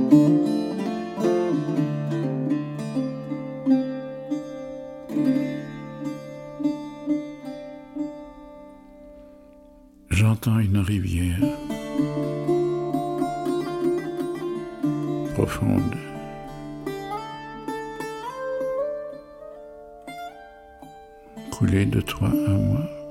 J'entends une rivière profonde, couler de toi à moi.